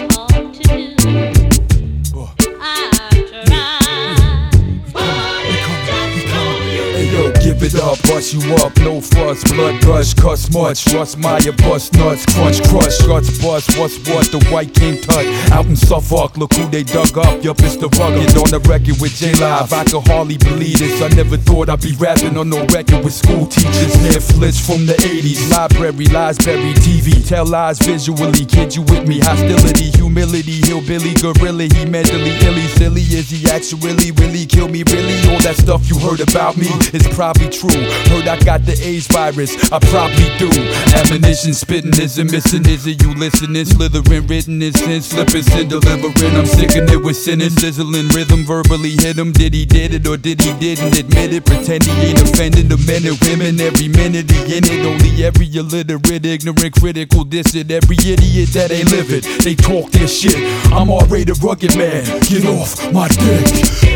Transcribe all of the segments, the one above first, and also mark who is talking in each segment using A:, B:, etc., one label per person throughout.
A: hard to do.
B: Give it up, bust you up, no fuss, blood gush, cuss much, Russ Meyer, bust nuts, crunch, crush, guts, bust, what's what, the white king tut, out in Suffolk, look who they dug up, yup, it's the rugged, on the record with J-Live, I could hardly believe this, I never thought I'd be rapping on no record with school teachers, hair flits from the 80s, library, lies buried, TV, tell lies visually, kid you with me, hostility, humility, hillbilly, gorilla, he mentally illy, silly, is he actually, really, kill me, really, all that stuff you heard about me, is probably true. Heard I got the AIDS virus, I probably do. Ammunition spitting isn't missing, is it you listening? Slithering, written in sin, slipping, sin delivering. I'm sicking it with sinning, sizzling rhythm, verbally hit him. Did he did it or did he didn't admit it? Pretend he ain't offending the men and women. Every minute he in it, only every illiterate, ignorant, critical, diss it. Every idiot that ain't live it, they talk their shit. I'm already the rugged man, get off my dick.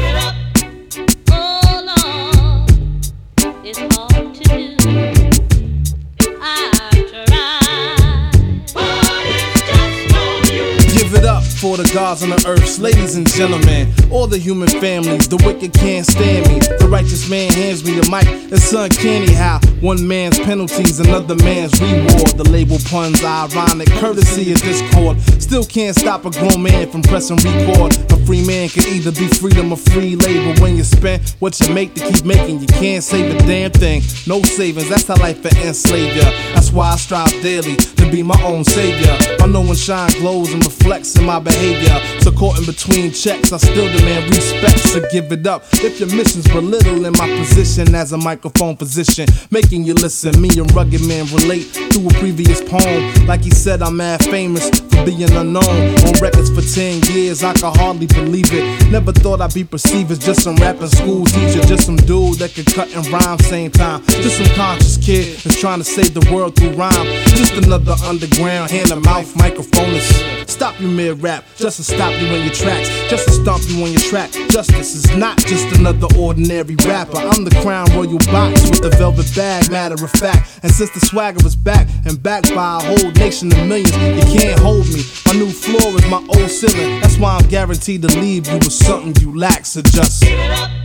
A: It's hard to do. I tried, but it's just no use.
C: Give it up for the gods on the earth, ladies and gentlemen, all the human families. The wicked can't stand me. The righteous man hands me the mic. It's uncanny how one man's penalties, another man's reward. The label puns, ironic, courtesy of discord. Still can't stop a grown man from pressing record. A free man can either be freedom or free labor. When you spend what you make to keep making, you can't save a damn thing. No savings, that's how life will enslave ya. That's why I strive daily to be my own savior. I know when shine glows and reflects in my behavior. So caught in between checks, I still demand respect. So give it up if your mission's belittling my position as a microphone physician, making you listen. Me and Rugged Man relate to a previous poem. Like he said, I'm mad famous for being unknown. On records for 10 years, I can hardly believe it. Never thought I'd be perceived as just some rapping school teacher. Just some dude that could cut and rhyme same time. Just some conscious kid that's trying to save the world through rhyme. Just another underground hand-to-mouth microphonist. Stop you mid-rap, just to stop you in your tracks. Just to stomp you on your track. Justice is not just another ordinary rapper. I'm the Crown Royal box with the velvet bag, matter of fact. And since the swagger is back and backed by a whole nation of millions, you can't hold me. My new floor is my old ceiling. That's why I'm guaranteed to leave you with something you lack. So just
A: Give it up.